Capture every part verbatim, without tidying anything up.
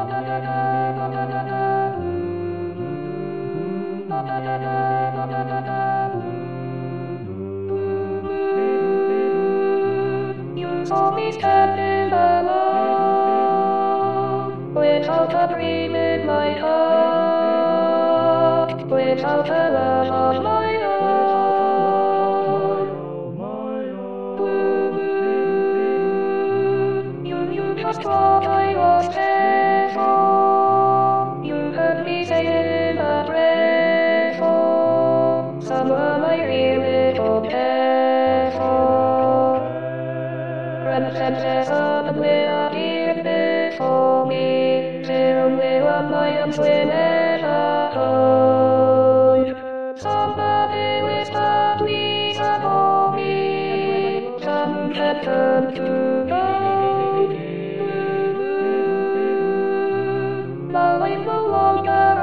You saw me standing alone, without a dream in my heart, without a love of my own. You knew just what I was there for. You heard me say in a prayer for someone I really don't care for. Friends and suddenly appeared before me, till they were my arms within a hug. Somebody whispered, please above me, some had turned to gold. Now I'm no longer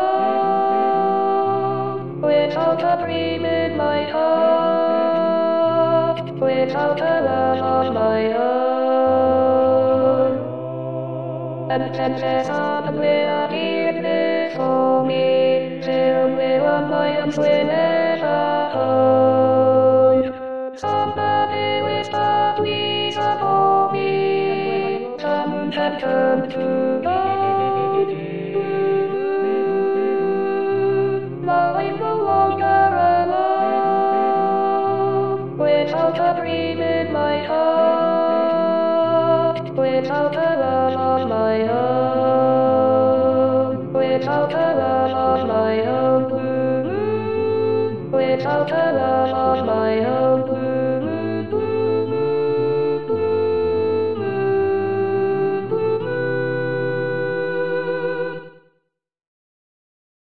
alone, without a dream in my heart, without a love of my own. And then suddenly appeared before me, till they were my arms within a hug. Somebody whispered, please above me, some had turned to gold. Now I'm no longer alone, without a dream in my heart, without a love of my own, without a love of my own, without a love of my own.